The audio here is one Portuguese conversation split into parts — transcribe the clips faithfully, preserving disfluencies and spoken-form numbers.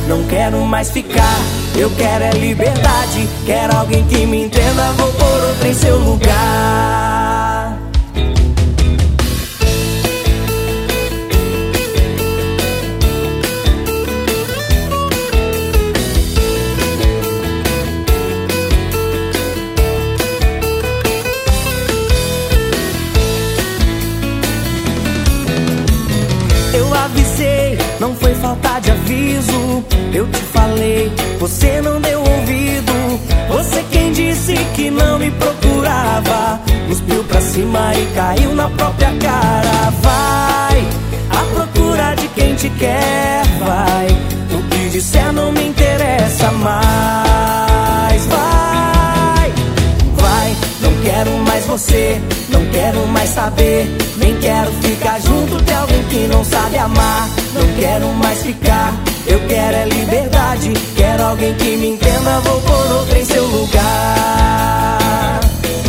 não quero mais ficar. Eu quero é liberdade, quero alguém que me entenda. Vou pôr outra em seu lugar. Eu avisei, não foi falta de aviso. Eu te falei, você não deu ouvido. Você quem disse que não me procurava, cuspiu pra cima e caiu na própria cara. Vai à procura de quem te quer, vai. O que disser não me interessa mais. Vai, vai, não quero mais você, não quero mais saber. Nem quero ficar junto de alguém que não sabe amar. Não quero mais ficar, eu quero é liberdade. Quero alguém que me entenda, vou pôr outra em seu lugar.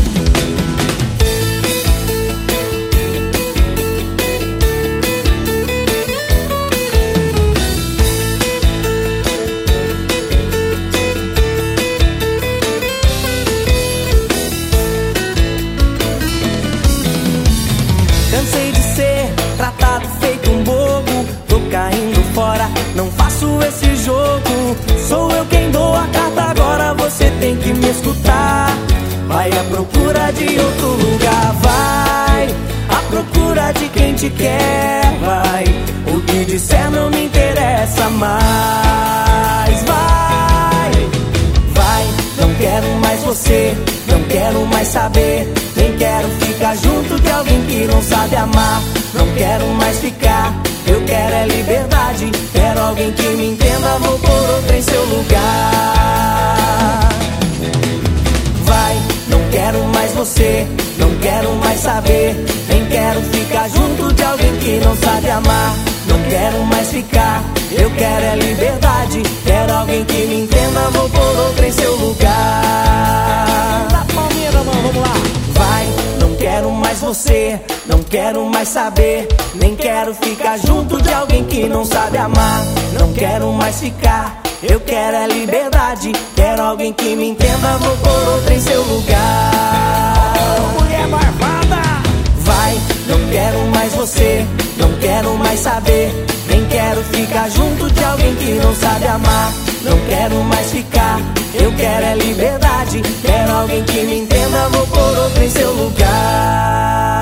Cansei de ser tratado feito um bobo. Tô caindo fora, não faço esse jogo. Sou eu quem dou a carta, agora você tem que me escutar. Vai à procura de outro lugar, vai à procura de quem te quer, vai. O que disser não me interessa mais. Vai, vai, não quero mais você, não quero mais saber. Nem quero ficar junto de alguém que não sabe amar. Não quero mais ficar, eu quero é liberdade. Quero alguém que me entenda, vou pôr outra em seu lugar. Vai, não quero mais você, não quero mais saber. Nem quero ficar junto de alguém que não sabe amar. Não quero mais ficar, eu quero é liberdade. Quero alguém que me entenda, vou pôr outra em seu lugar. Da Palmeira, mano, vamos lá. Vai, não quero mais você, não quero mais saber. Nem quero ficar junto de alguém que não sabe amar. Não quero mais ficar, eu quero é liberdade. Quero alguém que me entenda, vou pôr outra em seu lugar. Mulher barbada. Vai, não quero mais você, não quero mais saber. Nem quero ficar junto de alguém que não sabe amar. Não quero mais ficar, eu quero é liberdade. Quero alguém que me entenda, vou pôr outra em seu lugar.